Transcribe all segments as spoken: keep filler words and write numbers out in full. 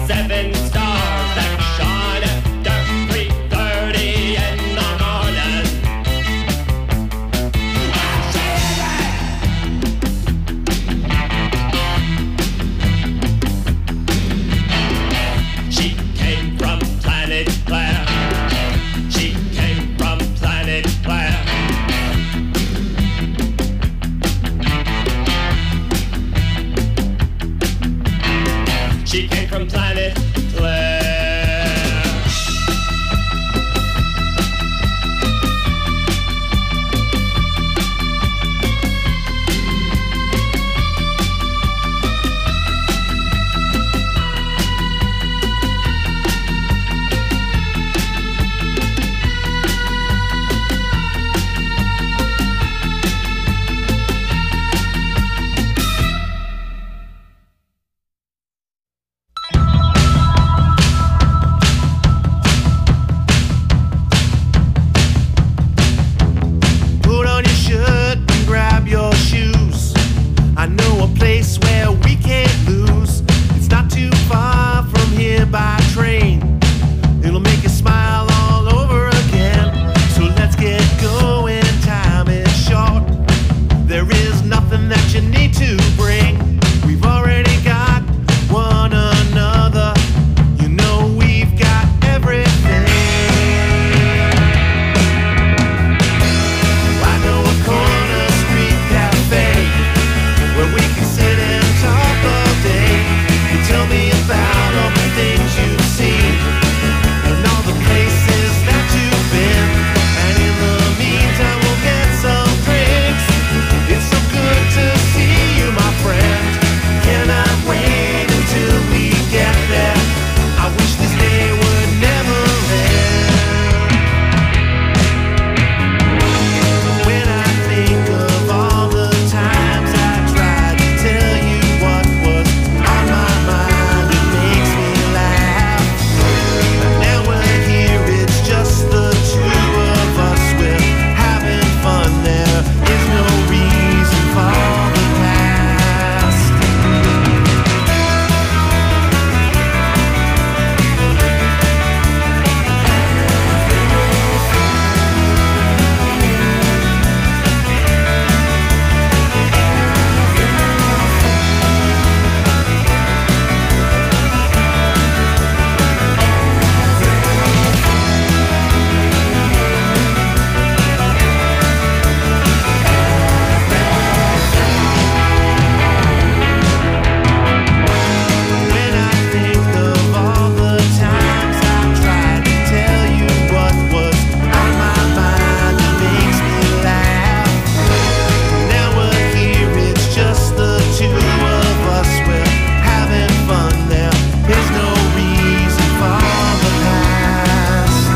seven stars that shine after three thirty in the morning. She came from planet Claire. She came from planet Claire. She came from planet Claire. Put on your shirt and grab your shoes. I know a place where we can't lose. It's not too far from here by train. It'll make you smile all over again. So let's get going, time is short. There is nothing that you need to bring. We've already got one another. You know we've got everything. I know a corner street cafe where we can sit and talk all day. You tell me about all the things you've seen and all the places that you've been. And in the meantime, we'll get some drinks. It's so good to see you, my friend. Cannot wait until we get there. I wish this day would never end. When I think of all the times I tried to tell you what was on my mind, it makes me laugh. Now we're here, it's just the two of us. We're having fun, there is no reason for the past. When I think of all the times I tried to tell you what was on my mind, it makes me laugh. Now we're here, it's just the two of us. We're having fun, there is no reason for the past.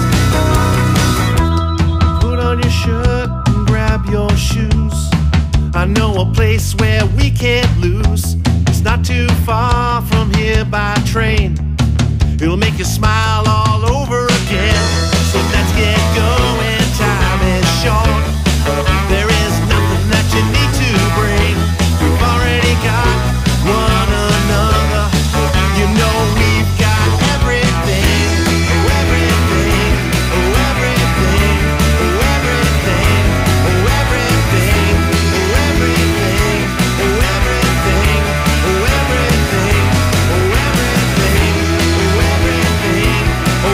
Put on your shirt and grab your shoes. I know a place where we can't lose. It's not too far from here by train. It'll make you smile all over again. So let's get going, time is short. There is nothing that you need to bring. We've already got one another. You know we've got everything. Oh, everything. Oh, everything. Oh, everything. Oh, everything. Oh, everything. Oh, everything. Oh, everything. Oh, everything. Oh, everything. Oh,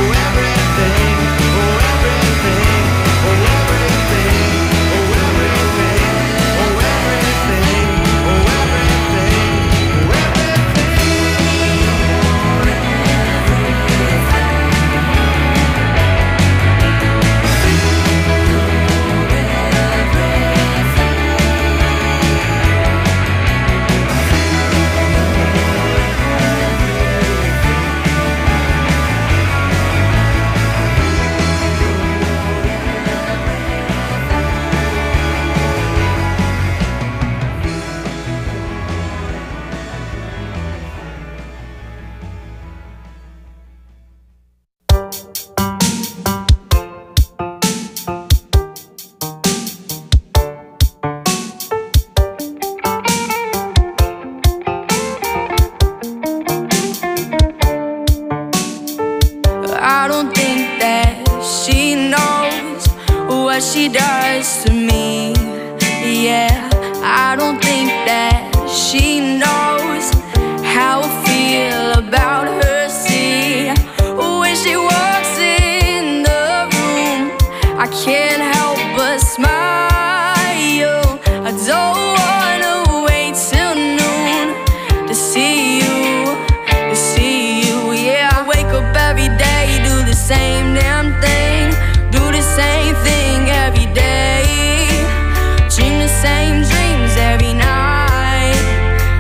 I don't think that she knows what she does to me. Yeah, I don't think that she knows how I feel about her. See, when she walks in the room, I can't help but smile. I don't wanna wait till noon to see you, to see you. Yeah, I wake up every day, do the same damn thing, do the same thing every day, dream the same dreams every night.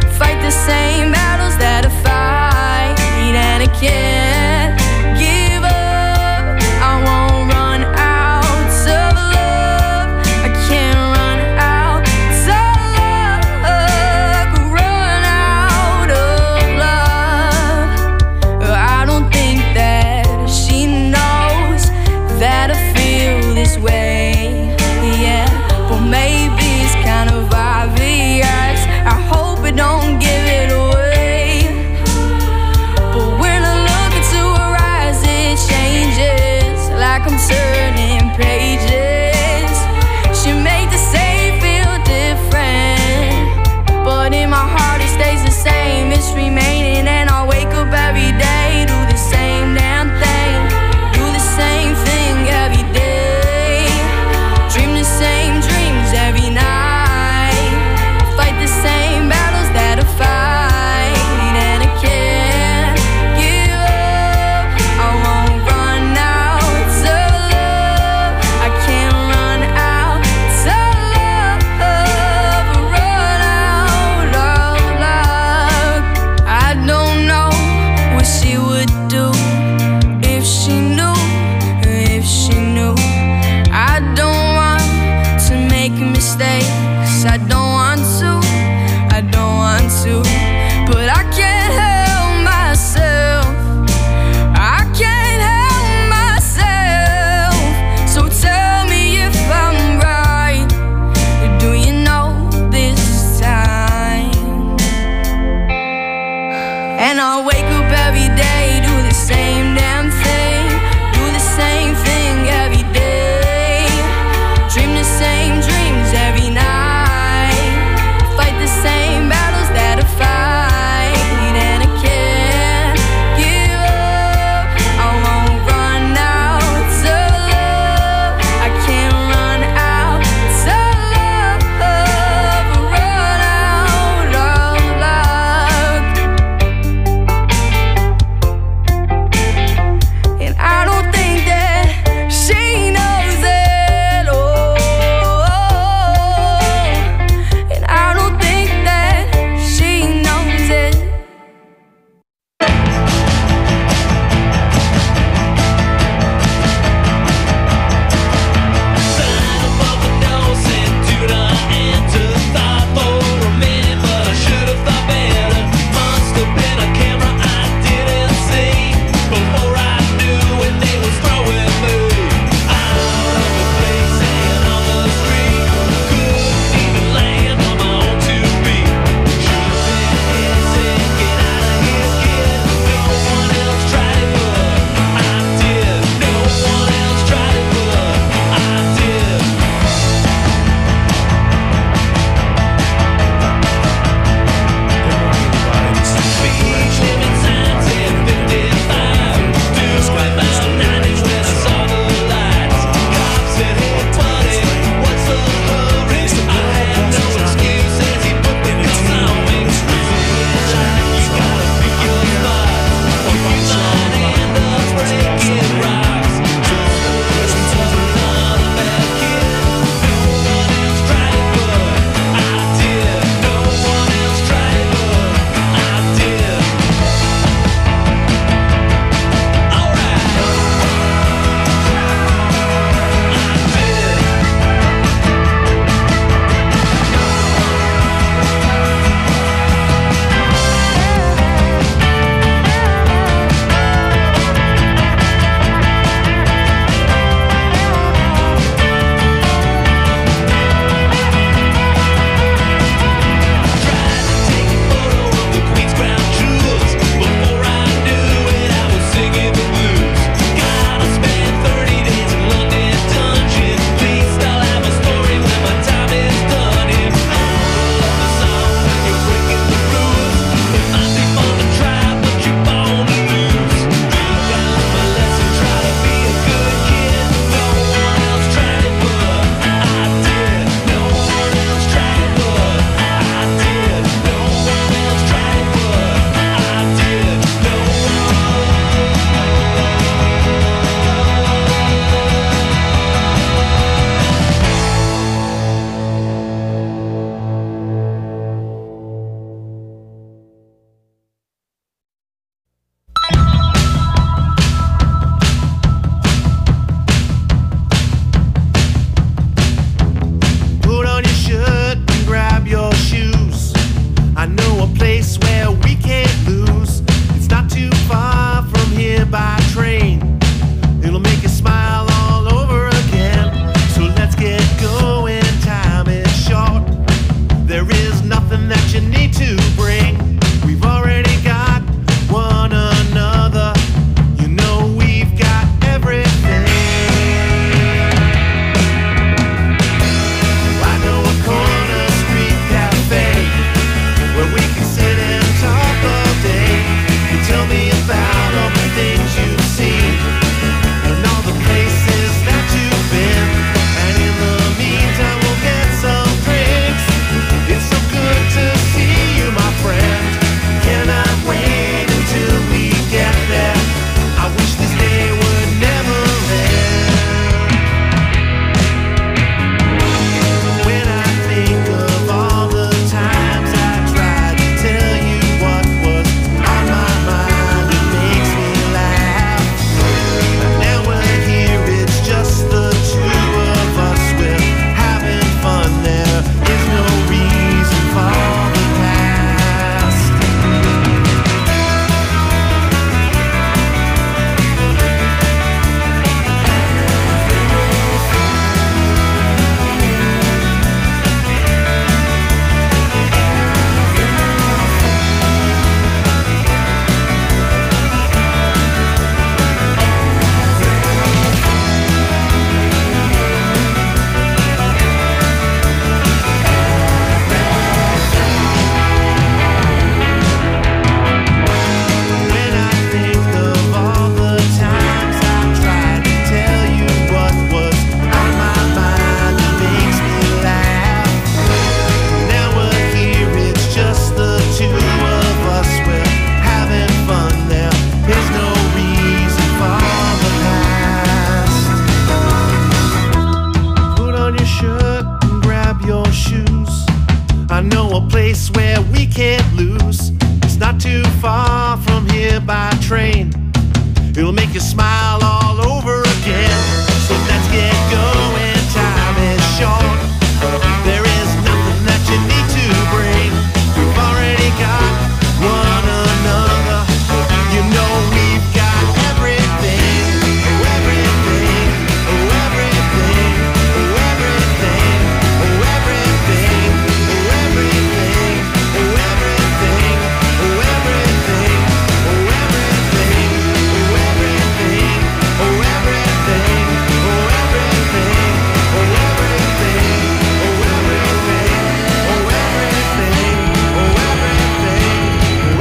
you smile all over again. So let's get going, time is short. There is nothing that you need to bring. We've already got one another. You know we've got everything, oh everything, oh everything, oh everything, oh everything, oh everything, oh everything, oh everything, oh everything, oh everything, oh everything, oh everything, oh everything, oh everything, oh everything, oh everything, oh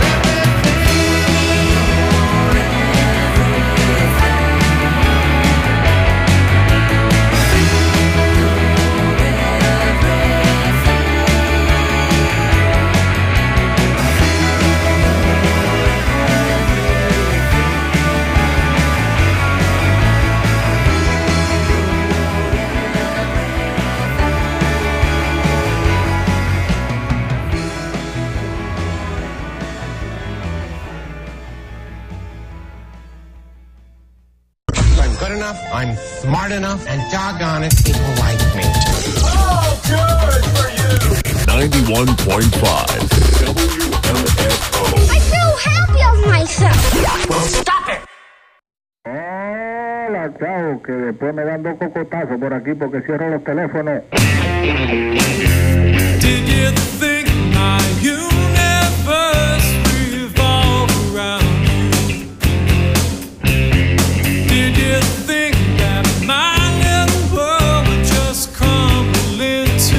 I'm good enough, I'm smart enough, and doggone it, people like me. ninety-one point five W M F O. I feel happy of myself. Well, stop it! Hola, chao, que después me dan dos cocotazos por aquí porque cierro los teléfonos. Did you think my universe revolved around you? Did you think that my little world would just crumble into?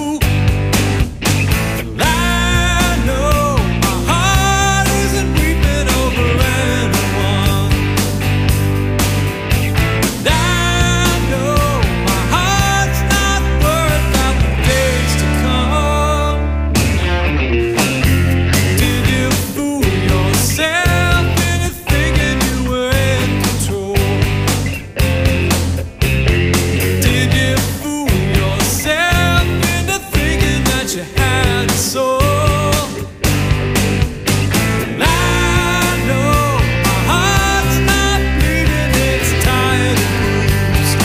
Well, I know my heart isn't weeping over anyone. And I know my heart's not worth out the days to come. Did you fool yourself into thinking you were in control? Did you fool yourself into thinking that you had a soul? And I know my heart's not bleeding, it's tired and bruised.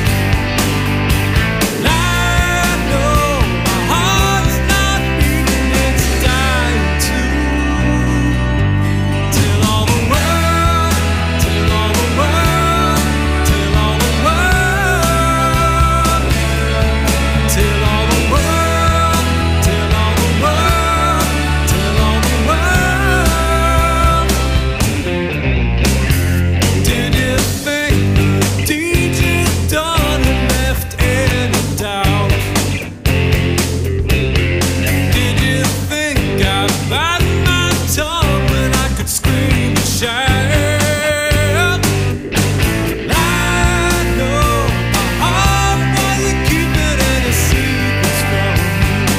And I know my heart's not beating, it's dying too. Till all the world, till all the world, till all the world, till all the world, till all the world, till all the world. Did you think the deed you'd done had left any doubt? Did you think I'd bite my tongue when I could scream and shout? And I know my heart wasn't keeping any secrets from me.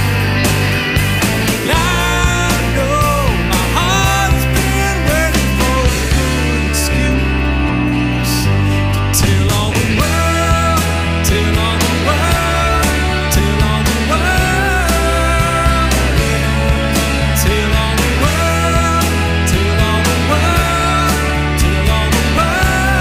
And I know my heart's been waiting for a good excuse. Till all the world, till all the world, till all the world, till all the world, till all the world, till all the world.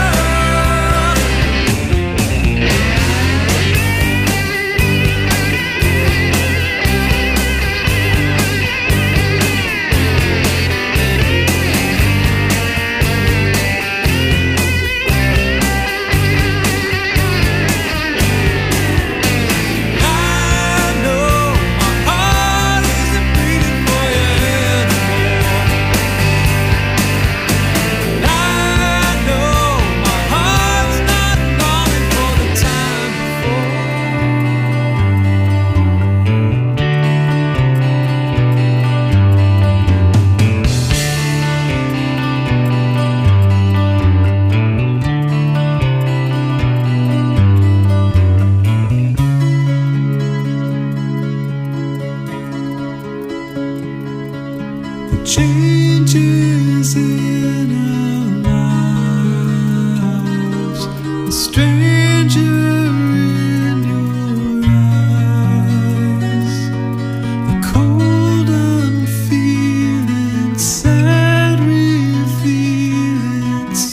I know my heart isn't beating for you anymore. And I know my heart's not longing for the time before. Changes in our lives, a stranger in your eyes, the cold unfeeling, sad revealing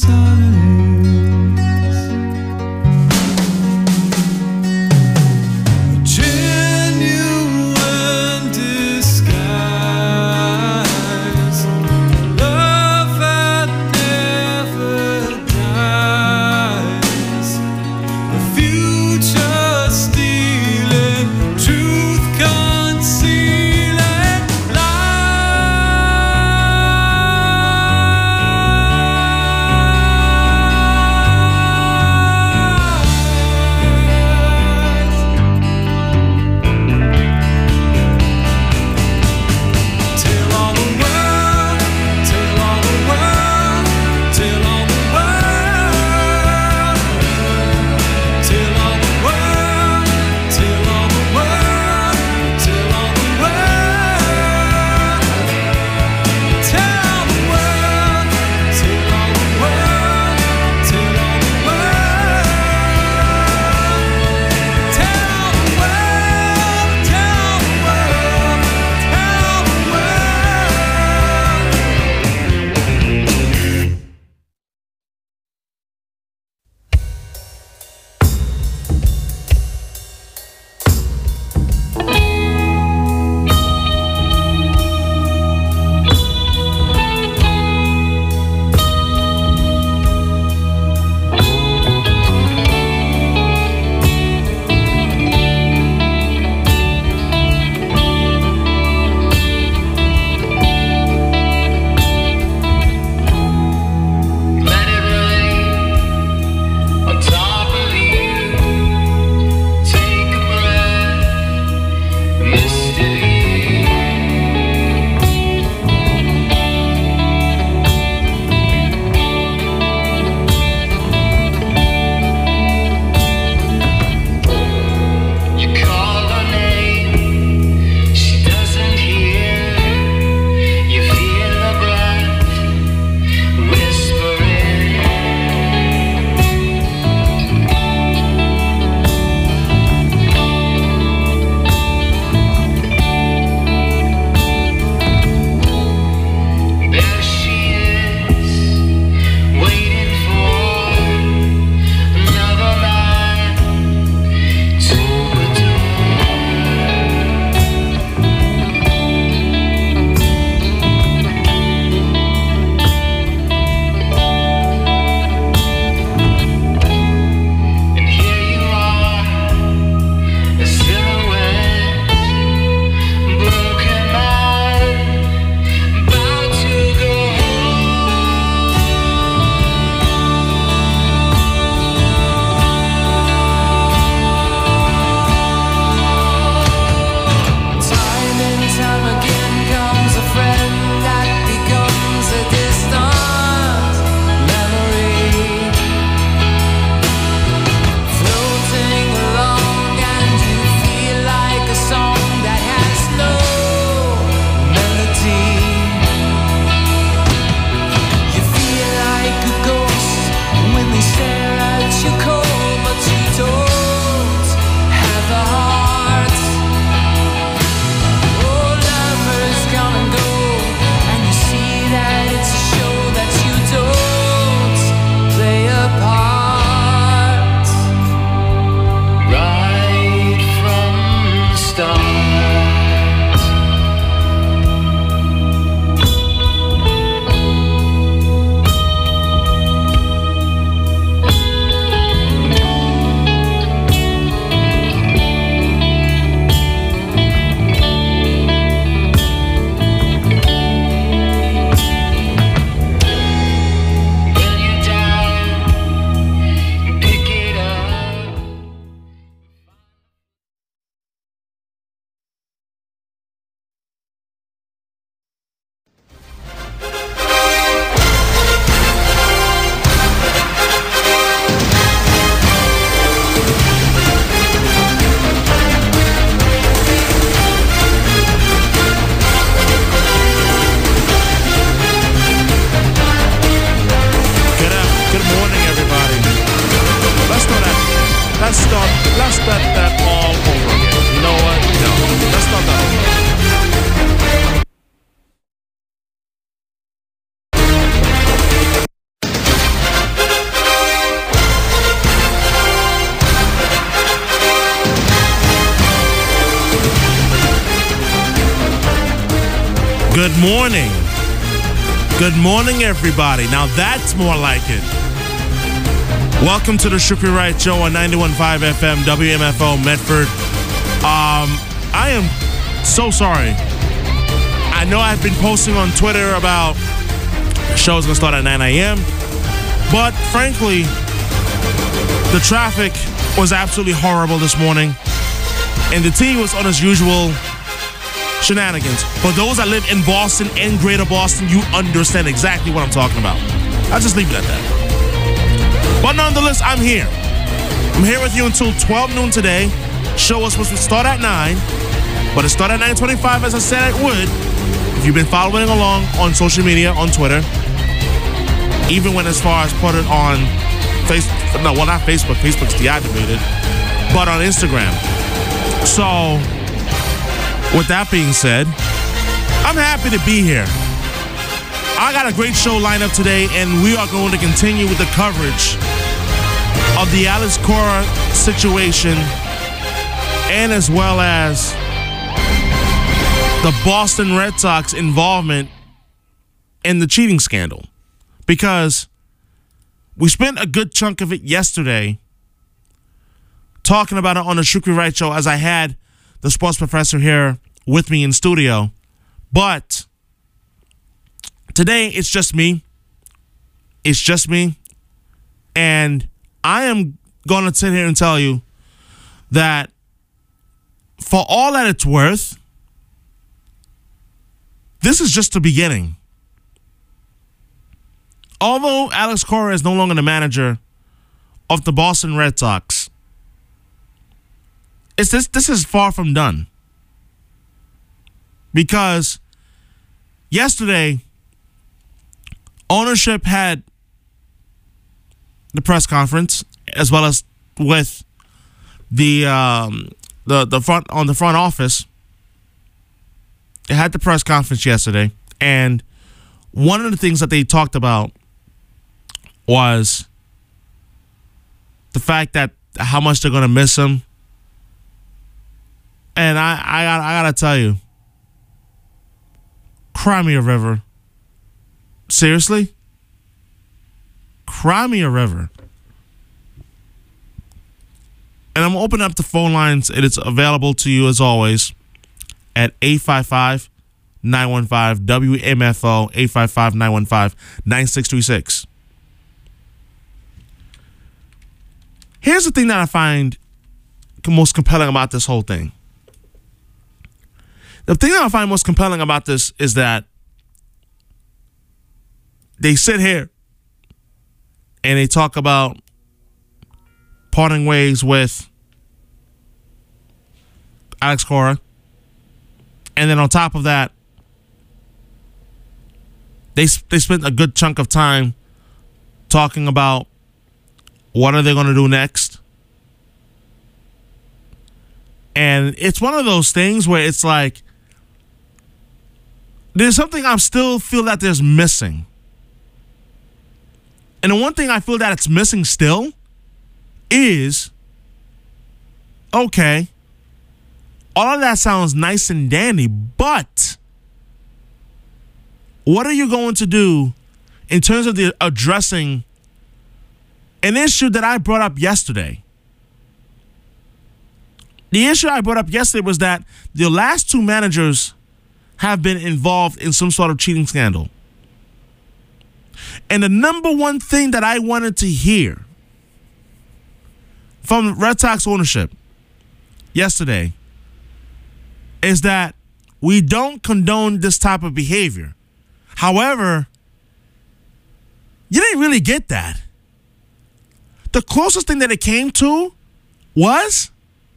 Good morning. Good morning, everybody. Now that's more like it. Welcome to the Shukri Wright Show on ninety-one point five F M, W M F O, Medford. Um, I am so sorry. I know I've been posting on Twitter about the show's going to start at nine a.m., but frankly, the traffic was absolutely horrible this morning, and the T was on its usual shenanigans. For those that live in Boston and Greater Boston, you understand exactly what I'm talking about. I'll just leave it at that. But nonetheless, I'm here. I'm here with you until twelve noon today. Show was supposed to start at nine, but it started at nine twenty-five as I said it would. If you've been following along on social media, on Twitter, even when as far as put it on Facebook, no, well, not Facebook, Facebook's deactivated, but on Instagram. So, with that being said, I'm happy to be here. I got a great show lined up today, and we are going to continue with the coverage of the Alex Cora situation, and as well as the Boston Red Sox involvement in the cheating scandal. Because we spent a good chunk of it yesterday talking about it on the Shukri Wright Show, as I had the sports professor here with me in studio. But today, it's just me. It's just me. And I am going to sit here and tell you that for all that it's worth, this is just the beginning. Although Alex Cora is no longer the manager of the Boston Red Sox, it's this, this is far from done. Because yesterday, ownership had the press conference, as well as with the um, the the front on the front office. It had the press conference yesterday, and one of the things that they talked about was the fact that how much they're going to miss him. And I I got I gotta tell you, cry me a river. Seriously, cry me a river. And I'm opening up the phone lines, and it's available to you as always at eight five five, nine one five, W M F O, eight five five, nine one five, nine six three six. Here's the thing that I find most compelling about this whole thing. The thing that I find most compelling about this is that they sit here and they talk about parting ways with Alex Cora. And then on top of that, they they spent a good chunk of time talking about what are they going to do next. And it's one of those things where it's like, there's something I still feel that there's missing. And the one thing I feel that it's missing still is, okay, all of that sounds nice and dandy, but what are you going to do in terms of the addressing an issue that I brought up yesterday? The issue I brought up yesterday was that the last two managers have been involved in some sort of cheating scandal. And the number one thing that I wanted to hear from Red Sox ownership yesterday is that we don't condone this type of behavior. However, you didn't really get that. The closest thing that it came to was,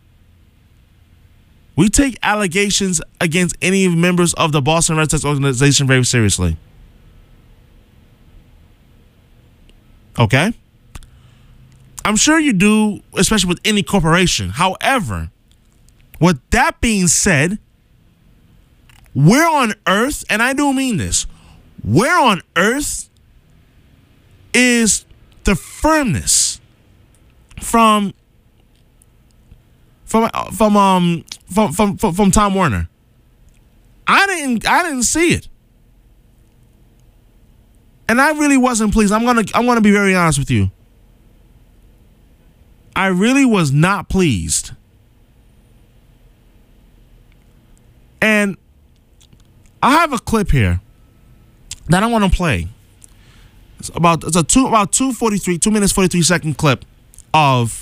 we take allegations against any members of the Boston Red Sox organization very seriously. Okay? I'm sure you do, especially with any corporation. However, with that being said, where on earth, and I do mean this, where on earth is the firmness from from from um from from from, from Tom Werner? I didn't I didn't see it. And I really wasn't pleased. I'm gonna I'm gonna be very honest with you. I really was not pleased. And I have a clip here that I want to play. It's about it's a two about two forty-three, two minutes forty-three second clip of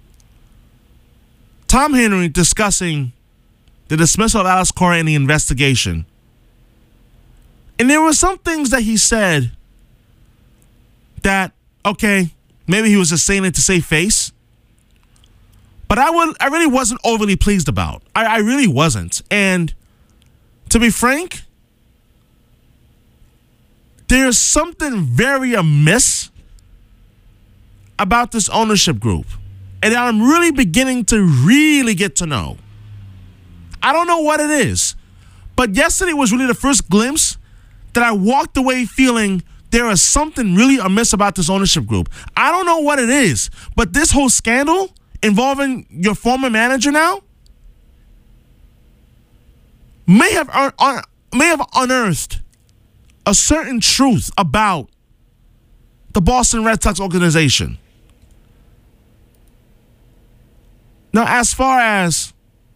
Tom Henry discussing the dismissal of Alex Cora in the investigation. And there were some things that he said that, okay, maybe he was just saying it to save face. But I would, I really wasn't overly pleased about. I, I really wasn't. And to be frank, there's something very amiss about this ownership group. And I'm really beginning to really get to know. I don't know what it is. But yesterday was really the first glimpse that I walked away feeling there is something really amiss about this ownership group. I don't know what it is, but this whole scandal involving your former manager now may have un- un- may have unearthed a certain truth about the Boston Red Sox organization. Now, as far as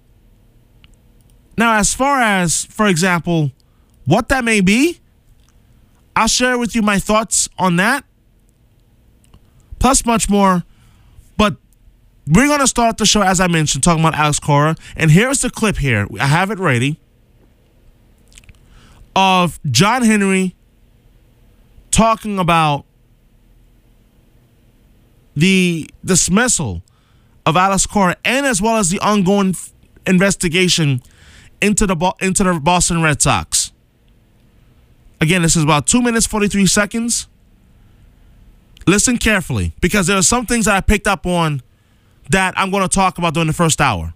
now, as far as, for example, what that may be, I'll share with you my thoughts on that, plus much more. But we're going to start the show, as I mentioned, talking about Alex Cora. And here's the clip here. I have it ready. Of John Henry talking about the dismissal of Alex Cora and as well as the ongoing f- investigation into the Bo- into the Boston Red Sox. Again, this is about two minutes, forty-three seconds. Listen carefully, because there are some things that I picked up on that I'm going to talk about during the first hour.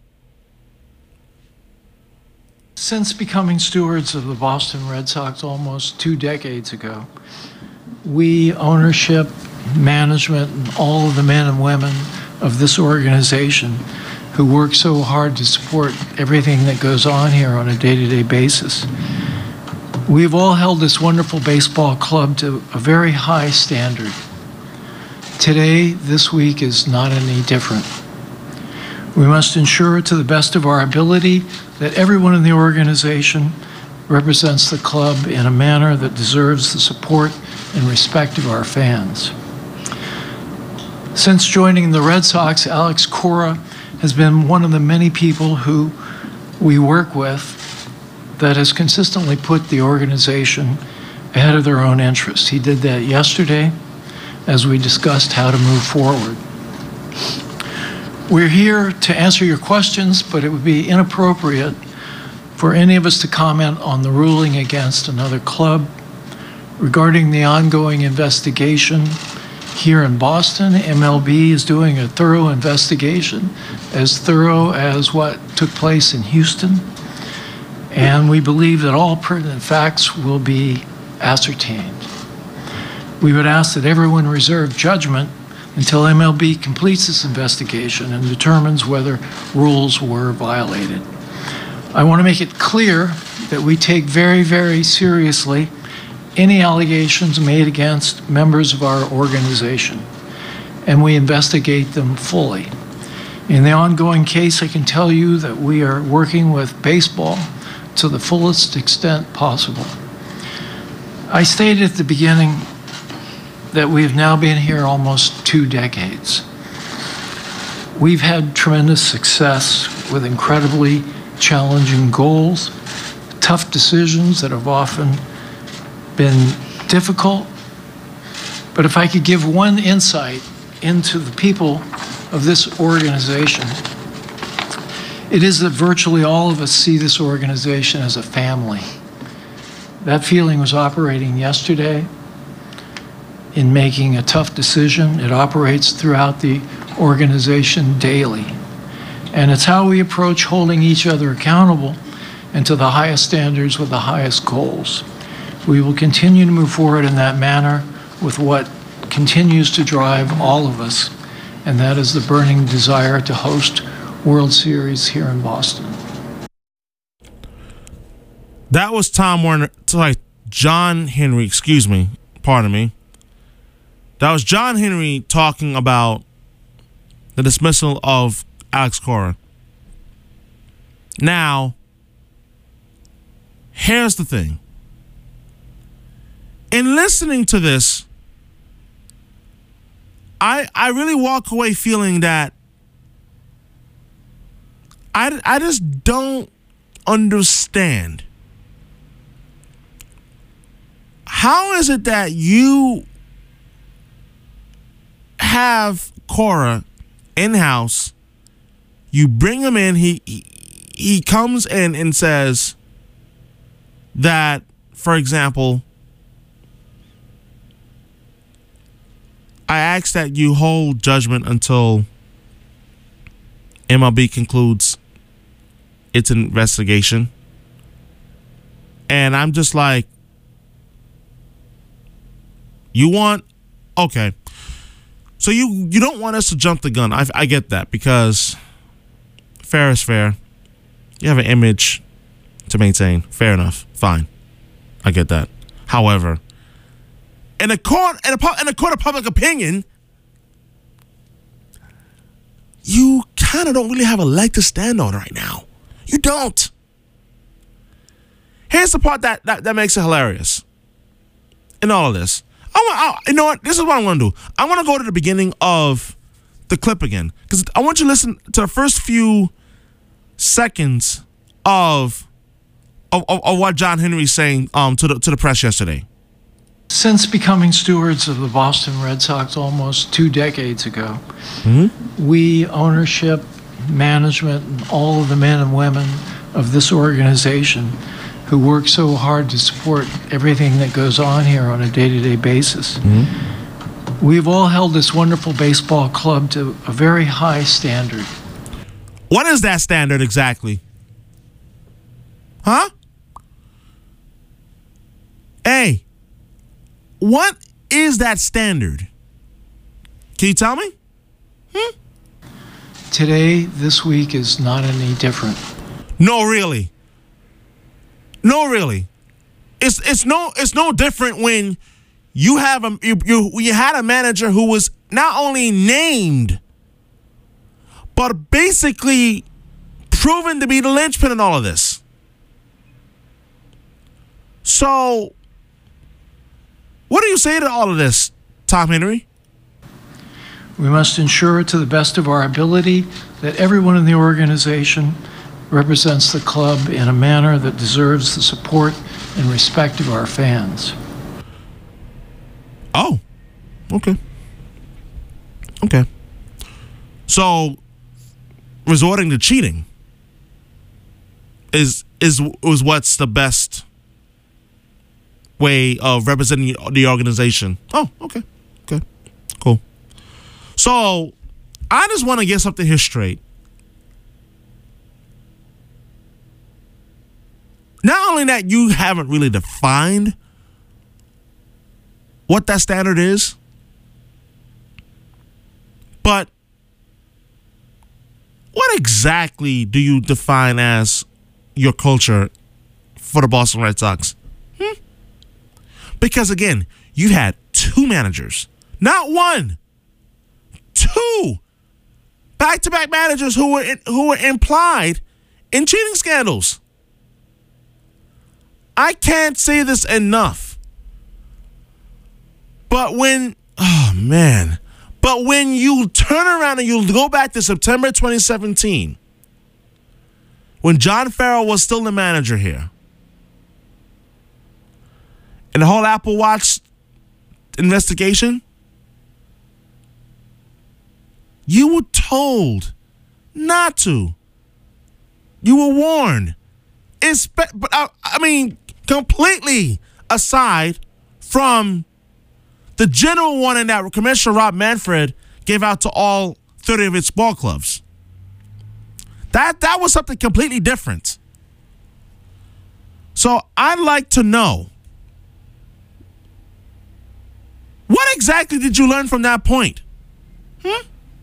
Since becoming stewards of the Boston Red Sox almost two decades ago, we, ownership, management, and all of the men and women of this organization who work so hard to support everything that goes on here on a day-to-day basis, we've all held this wonderful baseball club to a very high standard. Today, this week, is not any different. We must ensure to the best of our ability that everyone in the organization represents the club in a manner that deserves the support and respect of our fans. Since joining the Red Sox, Alex Cora has been one of the many people who we work with that has consistently put the organization ahead of their own interests. He did that yesterday as we discussed how to move forward. We're here to answer your questions, but it would be inappropriate for any of us to comment on the ruling against another club. Regarding the ongoing investigation here in Boston, M L B is doing a thorough investigation, as thorough as what took place in Houston. And we believe that all pertinent facts will be ascertained. We would ask that everyone reserve judgment until M L B completes this investigation and determines whether rules were violated. I want to make it clear that we take very, very seriously any allegations made against members of our organization, and we investigate them fully. In the ongoing case, I can tell you that we are working with baseball to the fullest extent possible. I stated at the beginning that we've now been here almost two decades. We've had tremendous success with incredibly challenging goals, tough decisions that have often been difficult. But if I could give one insight into the people of this organization, it is that virtually all of us see this organization as a family. That feeling was operating yesterday in making a tough decision. It operates throughout the organization daily. And it's how we approach holding each other accountable and to the highest standards with the highest goals. We will continue to move forward in that manner with what continues to drive all of us, and that is the burning desire to host World Series here in Boston. That was Tom Werner, sorry, John Henry, excuse me, pardon me. That was John Henry talking about the dismissal of Alex Cora. Now, here's the thing. In listening to this, I I really walk away feeling that I, I just don't understand. How is it that you have Cora in-house, you bring him in, he, he he comes in and says that, for example, I ask that you hold judgment until M L B concludes its investigation. And I'm just like, you want, okay. So you, you don't want us to jump the gun. I, I get that, because fair is fair. You have an image to maintain. Fair enough. Fine. I get that. However, in a court, in a, in a court of public opinion, you kind of don't really have a leg to stand on right now. You don't. Here's the part that, that, that makes it hilarious in all of this. I want, I, you know what? This is what I want to do. I want to go to the beginning of the clip again, because I want you to listen to the first few seconds of of, of, of what John Henry's saying um, to the to the press yesterday. Since becoming stewards of the Boston Red Sox almost two decades ago, mm-hmm. we, ownership, management, and all of the men and women of this organization who work so hard to support everything that goes on here on a day-to-day basis, mm-hmm. we've all held this wonderful baseball club to a very high standard. What is that standard exactly? Huh? Hey, what is that standard? Can you tell me? Hmm? Today, this week is not any different. No, really. No, really. It's it's no it's no different when you have a you you, you had a manager who was not only named, but basically proven to be the linchpin in all of this. So, what do you say to all of this, Tom Henry? We must ensure to the best of our ability that everyone in the organization represents the club in a manner that deserves the support and respect of our fans. Oh, okay. Okay. So, resorting to cheating is is is what's the best way of representing the organization. Oh, okay. Okay. Cool. So, I just want to get something here straight. Not only that you haven't really defined what that standard is, but what exactly do you define as your culture for the Boston Red Sox? Hmm? Because again, you had two managers, not one, two back-to-back managers who were in, who were implied in cheating scandals. I can't say this enough. But when, oh man, but when you turn around and you go back to September twenty seventeen, when John Farrell was still the manager here, and the whole Apple Watch investigation, you were told not to. You were warned. It's, but I, I mean, completely aside from the general warning that Commissioner Rob Manfred gave out to all thirty of its ball clubs. That that was something completely different. So I'd like to know, what exactly did you learn from that point? Hmm?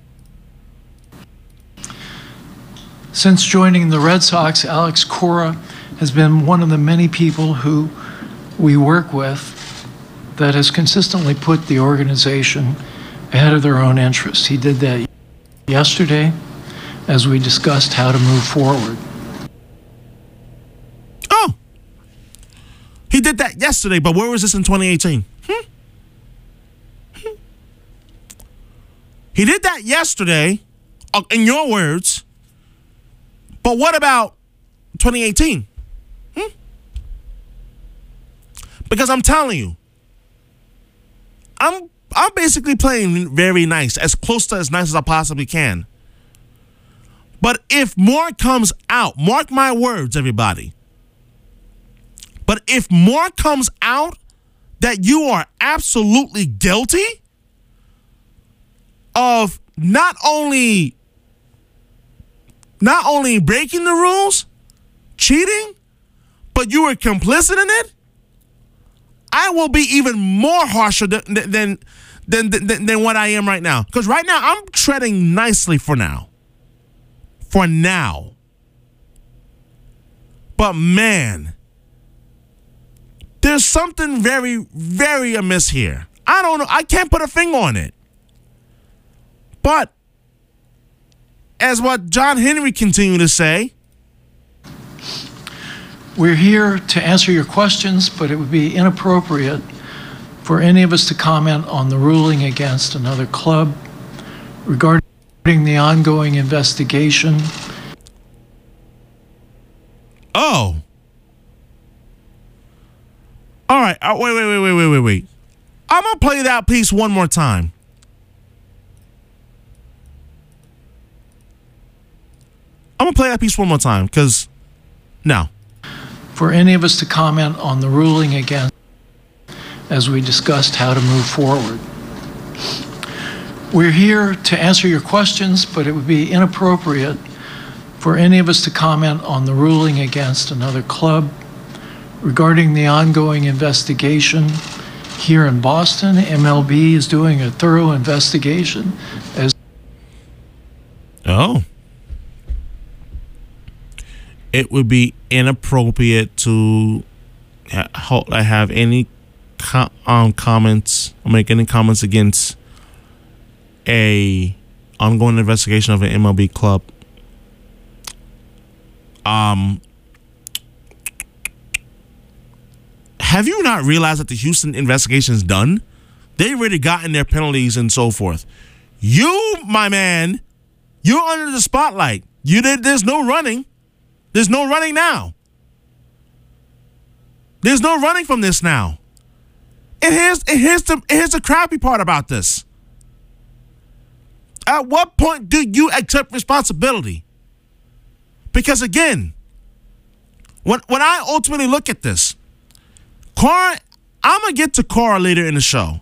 Since joining the Red Sox, Alex Cora has been one of the many people who we work with that has consistently put the organization ahead of their own interests. He did that yesterday as we discussed how to move forward. Oh, he did that yesterday, but where was this in twenty eighteen? Hmm? Hmm. He did that yesterday, uh, in your words, but what about twenty eighteen? Hmm? Because I'm telling you, I'm I'm basically playing very nice, as close to as nice as I possibly can. But if more comes out, mark my words, everybody. But if more comes out that you are absolutely guilty of not only not only breaking the rules, cheating, but you were complicit in it, I will be even more harsher than than than than, than what I am right now. Because right now I'm treading nicely for now. For now. But man, there's something very, very amiss here. I don't know. I can't put a finger on it. But as what John Henry continued to say, we're here to answer your questions, but it would be inappropriate for any of us to comment on the ruling against another club regarding the ongoing investigation. Oh. All right. Uh, wait, wait, wait, wait, wait, wait, wait. I'm going to play that piece one more time. I'm going to play that piece one more time because no. For any of us to comment on the ruling against as we discussed how to move forward. We're here to answer your questions, but it would be inappropriate for any of us to comment on the ruling against another club regarding the ongoing investigation here in Boston. M L B is doing a thorough investigation as Oh. It would be inappropriate to ha- have any co- um, comments or make any comments against a ongoing investigation of an M L B club. Um, have you not realized that the Houston investigation is done? They already gotten their penalties and so forth. You, my man, you're under the spotlight. You did. There's no running. There's no running now. There's no running from this now. And here's, and here's, the, here's the crappy part about this. At what point do you accept responsibility? Because again, when, when I ultimately look at this, Cora, I'm going to get to Cora later in the show.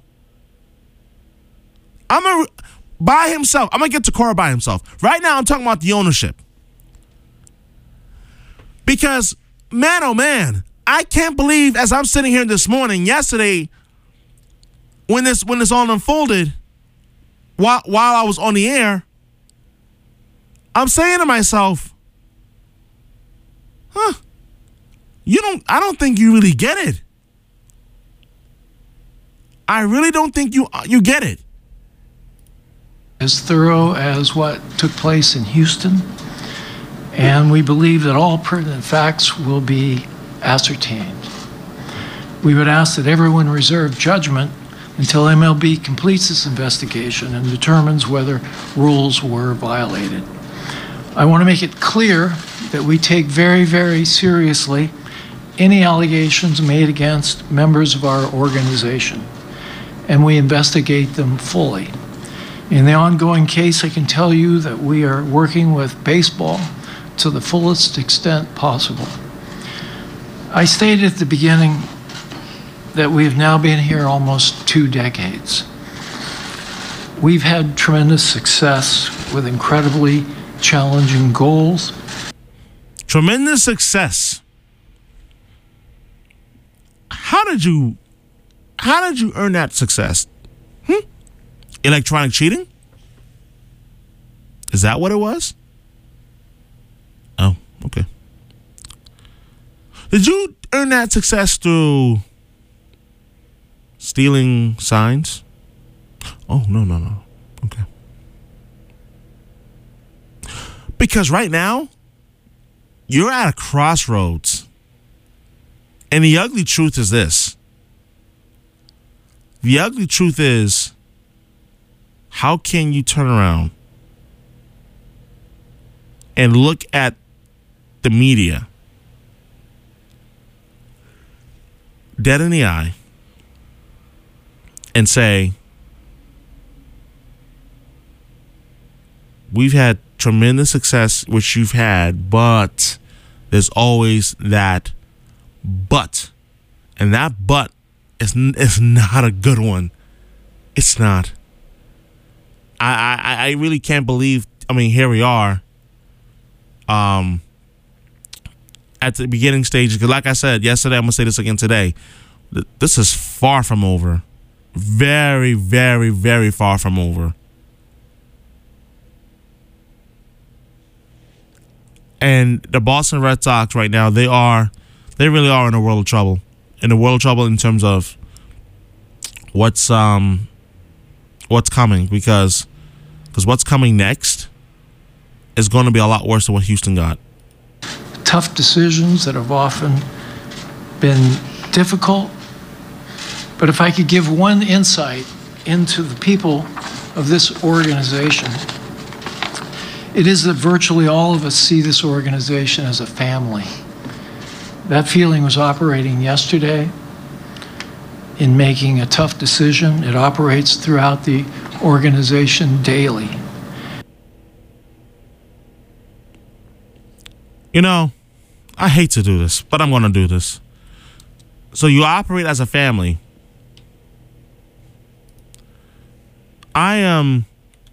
I'm going to, by himself, I'm going to get to Cora by himself. Right now, I'm talking about the ownership. Because, man, oh, man, I can't believe as I'm sitting here this morning, yesterday, when this when this all unfolded, while, while I was on the air, I'm saying to myself, huh, you don't, I don't think you really get it. I really don't think you you get it. As thorough as what took place in Houston. And we believe that all pertinent facts will be ascertained. We would ask that everyone reserve judgment until M L B completes its investigation and determines whether rules were violated. I want to make it clear that we take very, very seriously any allegations made against members of our organization, and we investigate them fully. In the ongoing case, I can tell you that we are working with baseball to the fullest extent possible. I stated at the beginning that we've now been here almost two decades. We've had tremendous success with incredibly challenging goals. Tremendous success. How did you, how did you earn that success? Hmm? Electronic cheating? Is that what it was? Oh, okay. Did you earn that success through stealing signs? Oh, no, no, no. Okay. Because right now, you're at a crossroads. And the ugly truth is this. The ugly truth is, how can you turn around and look at the media dead in the eye and say, we've had tremendous success, which you've had, but there's always that but. And that but is, is not a good one. It's not. I, I, I really can't believe, I mean, here we are. Um, at the beginning stages, because like I said yesterday, I'm going to say this again today. Th- this is far from over. Very, very, very far from over. And the Boston Red Sox right now, they are, they really are in a world of trouble. In a world of trouble in terms of what's um what's coming, because because what's coming next is going to be a lot worse than what Houston got. Tough decisions that have often been difficult. But if I could give one insight into the people of this organization, it is that virtually all of us see this organization as a family. That feeling was operating yesterday in making a tough decision. It operates throughout the organization daily. You know, I hate to do this, but I'm going to do this. So you operate as a family. I am... Um,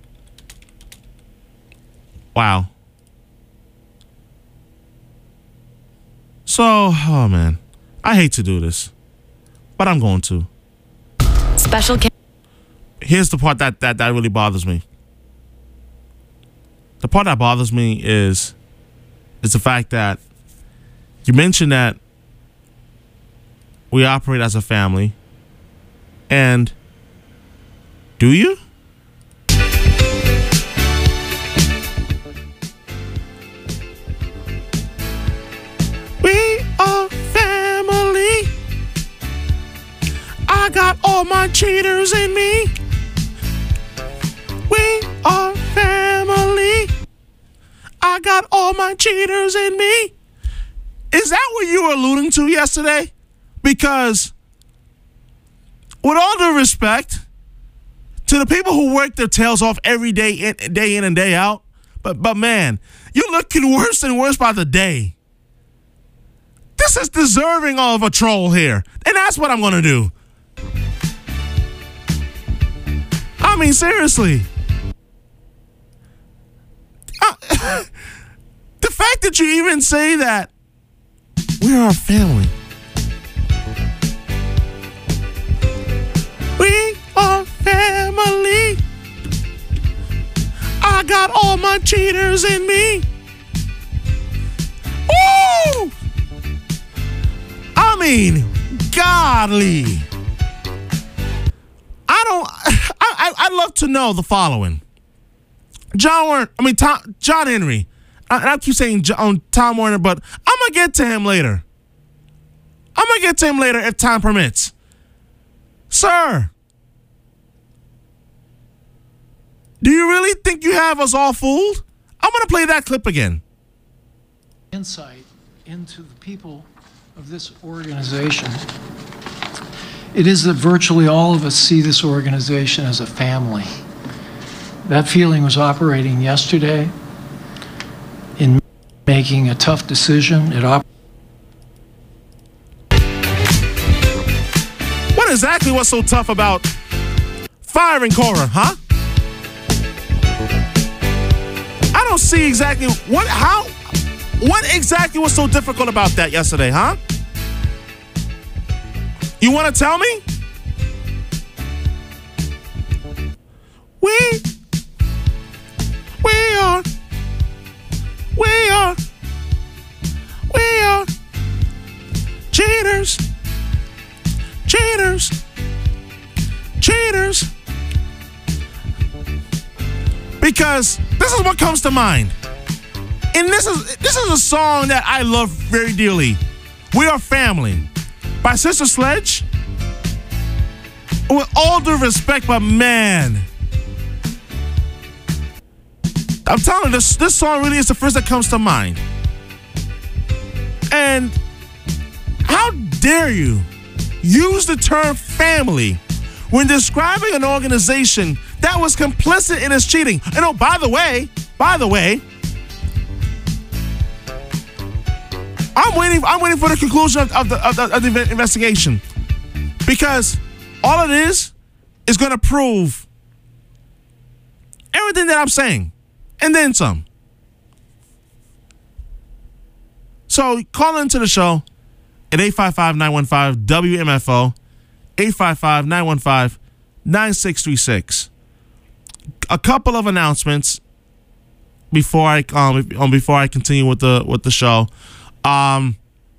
wow. So, oh man, I hate to do this, but I'm going to. Special. Ca- Here's the part that, that, that really bothers me. The part that bothers me is, is the fact that you mentioned that we operate as a family, and do you? We are family. I got all my cheaters in me. We are family. I got all my cheaters in me. Is that what you were alluding to yesterday? Because, with all due respect to the people who work their tails off every day in, day in and day out, but but man, you're looking worse and worse by the day. This is deserving of a troll here. And that's what I'm going to do. I mean, seriously. Uh, the fact that you even say that we are a family. We are family. I got all my cheaters in me. Woo! I mean, godly. I don't. I, I I'd love to know the following. John Warner. I mean, Tom, John Henry. I, I keep saying John, Tom Warner, but I'm gonna get to him later. I'm gonna get to him later if time permits. Sir, do you really think you have us all fooled? I'm gonna play that clip again. Insight into the people of this organization. It is that virtually all of us see this organization as a family. That feeling was operating yesterday in making a tough decision. It op- What exactly was so tough about firing Cora, huh? I don't see exactly what, how, what exactly was so difficult about that yesterday, huh? You want to tell me? We, we are, we are, we are cheaters, cheaters, because this is what comes to mind. And this is this is a song that I love very dearly. We Are Family by Sister Sledge. With all due respect, but man, I'm telling you, this, this song really is the first that comes to mind. And how dare you use the term family when describing an organization that was complicit in its cheating? And oh, by the way, by the way, I'm waiting. I'm waiting for the conclusion of, of, the, of, the, of the investigation, because all it is is going to prove everything that I'm saying, and then some. So call into the show at eight five five, nine one five, W M F O, eight five five, nine one five, nine six three six. A couple of announcements before I um before I continue with the with the show. Um,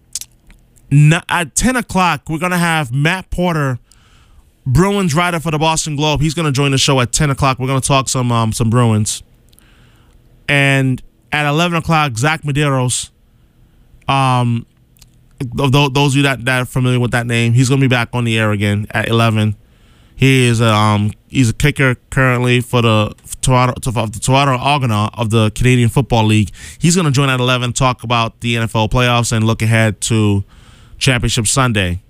at ten o'clock, we're gonna have Matt Porter, Bruins writer for the Boston Globe. He's gonna join the show at ten o'clock. We're gonna talk some um some Bruins. And at eleven o'clock, Zach Medeiros, um, those of you that, that are familiar with that name, he's gonna be back on the air again at eleven. He is a, um he's a kicker currently for the Toronto of the Toronto Argonaut of the Canadian Football League. He's gonna join at eleven, talk about the N F L playoffs and look ahead to Championship Sunday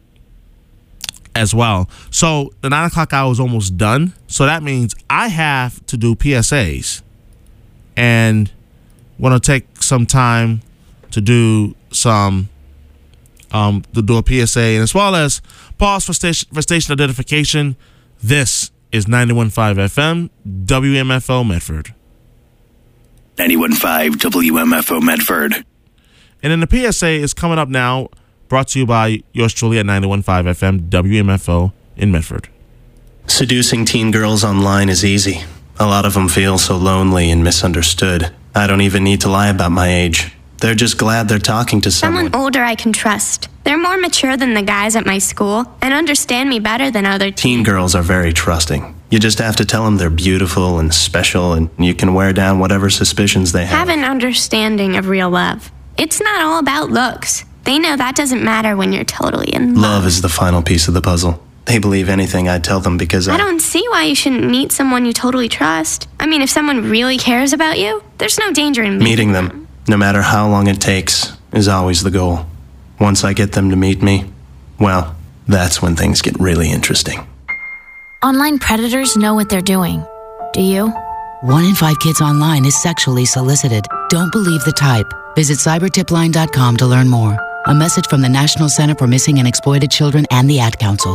as well. So the nine o'clock hour is almost done. So that means I have to do P S As, and we're gonna take some time to do some um to do a P S A, and as well as pause for station for station identification. This is ninety-one point five F M, W M F O Medford. ninety-one point five W M F O Medford. And then the P S A is coming up now, brought to you by yours truly at ninety-one point five F M, W M F O in Medford. Seducing teen girls online is easy. A lot of them feel so lonely and misunderstood. I don't even need to lie about my age. They're just glad they're talking to someone. Someone older I can trust. They're more mature than the guys at my school and understand me better than other teens. Teen girls are very trusting. You just have to tell them they're beautiful and special, and you can wear down whatever suspicions they have. Have an understanding of real love. It's not all about looks. They know that doesn't matter when you're totally in love. Love is the final piece of the puzzle. They believe anything I tell them because I... I don't see why you shouldn't meet someone you totally trust. I mean, if someone really cares about you, there's no danger in meeting, meeting them. them. No matter how long it takes, is always the goal. Once I get them to meet me, well, that's when things get really interesting. Online predators know what they're doing. Do you? One in five kids online is sexually solicited. Don't believe the type. Visit cyber tip line dot com to learn more. A message from the National Center for Missing and Exploited Children and the Ad Council.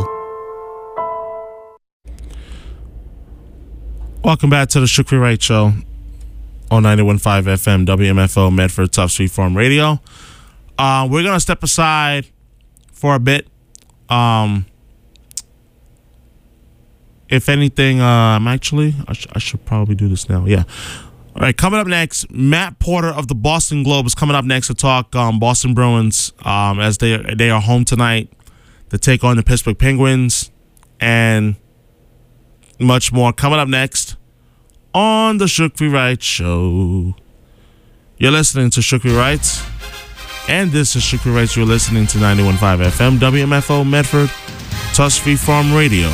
Welcome back to the Shukri Wright Show on ninety-one point five F M, W M F O, Medford, Tough Street Farm Radio. Uh, we're going to step aside for a bit. Um, if anything, uh, I'm actually, I, sh- I should probably do this now. Yeah. All right, coming up next, Matt Porter of the Boston Globe is coming up next to talk um, Boston Bruins um, as they, they are home tonight to take on the Pittsburgh Penguins, and much more coming up next on the Shukri Wright Show. You're listening to Shukri Wright, and this is Shukri Wright. You're listening to ninety-one point five F M, W M F O Medford, Tough Street Farm Radio.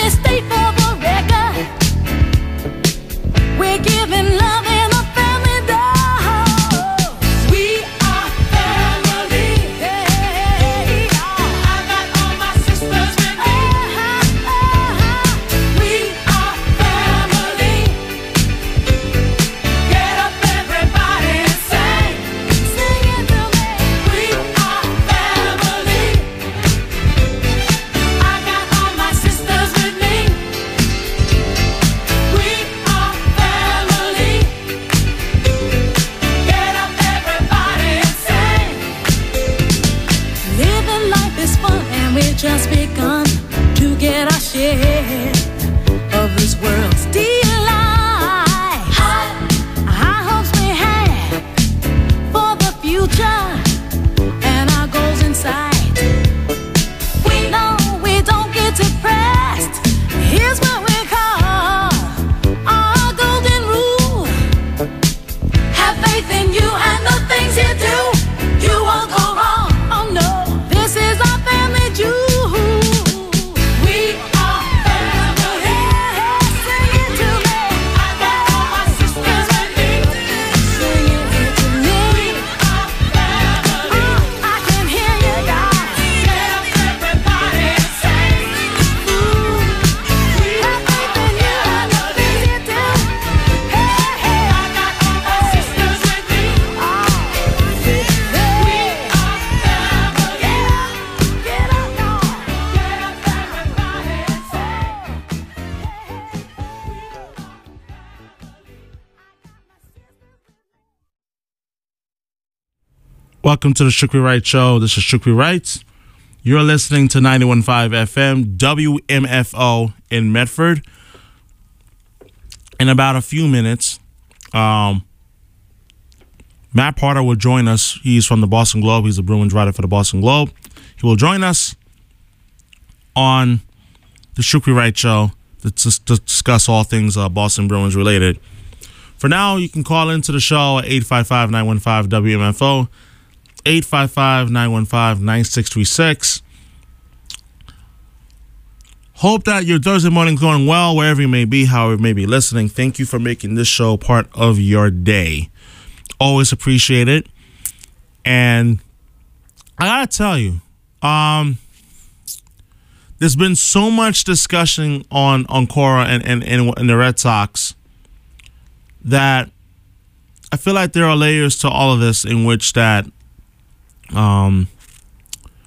me state for the record, we're giving love in a family dose. We are family. Hey, I got all my sisters with me. We are family. Get up, everybody, and sing. Sing it to me. We are family. I got all my sisters with me. We are family. Get up, everybody, and sing. Living life is fun, and we've just begun to get our share of this world's delight. High hopes we have for the future and our goals in sight. We know we don't get depressed. Here's what we call our golden rule. Have faith in you and the things you do. You won't go wrong. Oh no, this is our family jewel. We are family. Sing it to me. I got all my sisters with me. Sing it to me. We are family. I can hear you guys. Get up, everybody, and sing. We have faith in you and the things you do. Hey, hey, I got all my sisters with me. We are family. Get up, y'all. Get up, everybody, and sing. Welcome to the Shukri Wright Show. This is Shukri Wright. You're listening to ninety-one point five F M, W M F O in Medford. In about a few minutes, um, Matt Porter will join us. He's from the Boston Globe. He's a Bruins writer for the Boston Globe. He will join us on the Shukri Wright Show to, to, to discuss all things uh, Boston Bruins related. For now, you can call into the show at eight five five, nine one five, W M F O, eight five five, nine one five, nine six three six. Hope that your Thursday morning's going well, wherever you may be, however you may be listening. Thank you for making this show part of your day. Always appreciate it. And I gotta tell you, um, there's been so much discussion on, on Cora and, and, and, and the Red Sox that I feel like there are layers to all of this in which that um,